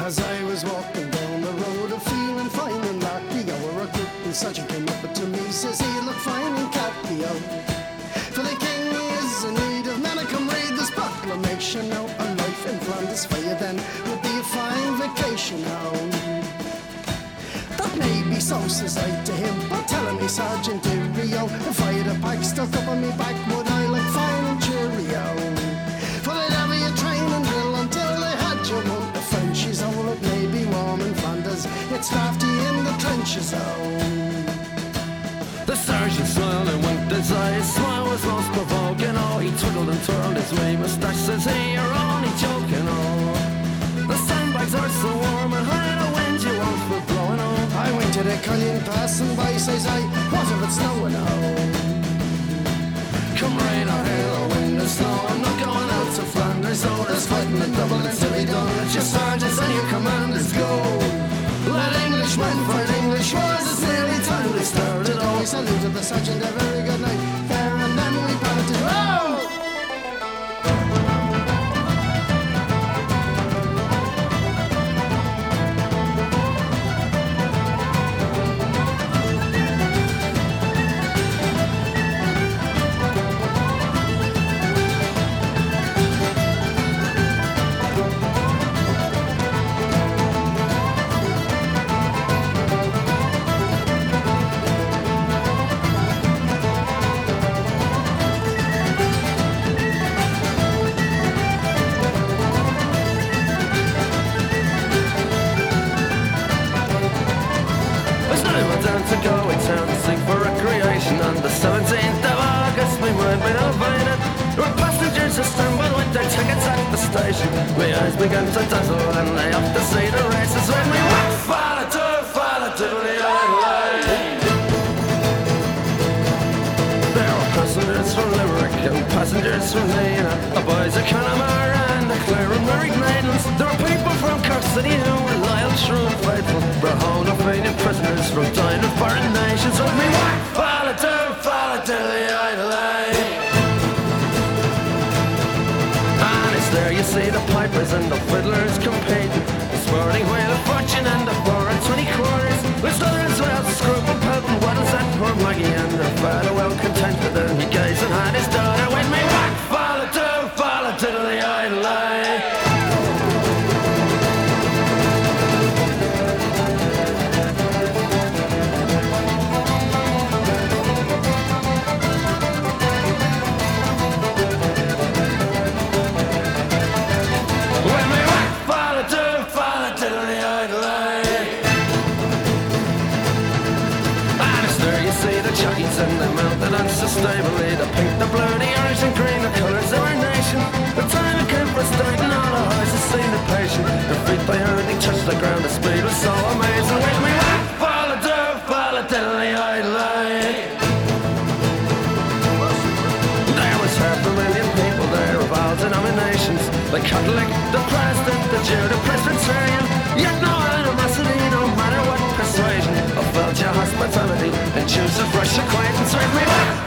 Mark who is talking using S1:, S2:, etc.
S1: As I was walking down the road, feeling fine and lucky, our recruiting sergeant came up to me, says he look fine in khaki. For the king is in need of men, I come read this proclamation. Now a life in Flanders for you then would be a fine vacation now. That may be so, says I to him, but telling me Sergeant Rio, if I had a pack stuck up on me back, would I look fine and cheerio? For they'd have you train and drill until they had you on the Frenchies. Oh, it may be warm in Flanders, it's drafty in the trenches, oh.
S2: The sergeant smiled and winked his eyes, smile was most provoking, oh. He twirled and twirled his wee moustache, says he, you're only joking, oh. The sandbags are so warm and high, the wind you want for blowing, oh.
S1: I went to the Cullion passing by, says I, what if it's snowing, oh.
S2: Come rain or hail or wind or snow, I'm not going out to Flanders, oh. There's fighting and double until we don't let your sergeants and your commanders go. Let Englishmen fight English wars, it's nearly time they started, oh.
S1: I saluted the sergeant, a very good night, there and then we parted, oh!
S2: To go in town to sing for recreation on the 17th of August. We weren't been invited. There were passengers who stumbled with their tickets at the station. My eyes began to dazzle and they off to see the races when we went follow to the island. There were passengers from Limerick and passengers from Nina, the boys of Connemara and the Clare and Merrick Maidens. There were people from Cork City who were loyal, true and faithful. Brought home the fainting prisoners from dying of foreign nations. With me, follow to the island. And it's there you see the pipers and the fiddlers competing. The sporting wheel of fortune and the 4 and 20 quarters. With others well, screw and pelt and what is that poor Maggie and her father well contented. And he gazed and had his daughter with me, follow to the island. Chockies and the mountain unsustainably, the pink, the blue, the orange and green, the colours of our nation. The time it came for starting, all the horses seemed impatient. Their feet by hurting touched the ground, the speed was so amazing. With me, follow to the island. There was 500,000 people there of all denominations, the Catholic, the Protestant, the Jew, the Presbyterian. Yet no animosity, no matter what persuasion. I felt your hospitality and choose a fresh acquaintance with me.